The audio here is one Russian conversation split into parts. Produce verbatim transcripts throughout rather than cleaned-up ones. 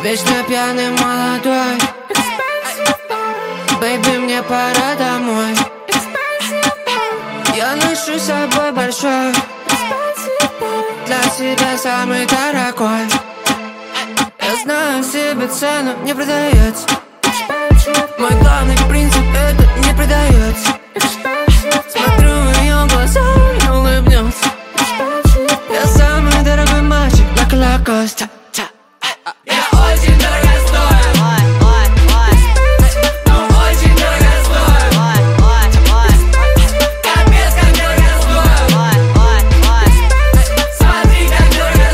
Вечно пьяный молодой. Бэйби, мне пора домой. Я ношу с собой большой, для себя самый дорогой. Я знаю себе цену, не продается. Мой главный принцип — это не продается. Смотрю в ее глаза и улыбнется. Я самый дорогой мальчик на Колокосте. Я очень дорого стою. Ну очень дорого стою. Капец, как дорого стою. Смотри, как дорого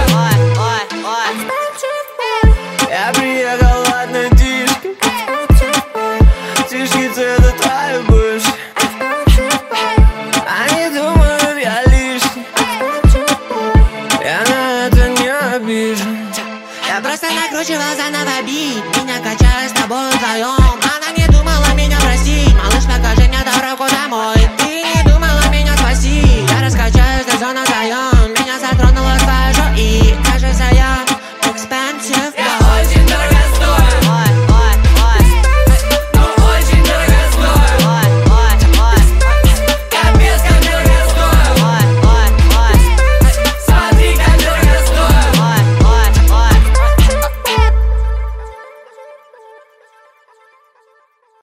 стою. Я приехал в одной тишке. Тишки цвета твоей бывшей. Они думают, я лишний. Я на это не обижен. Я просто накручивал заново бит.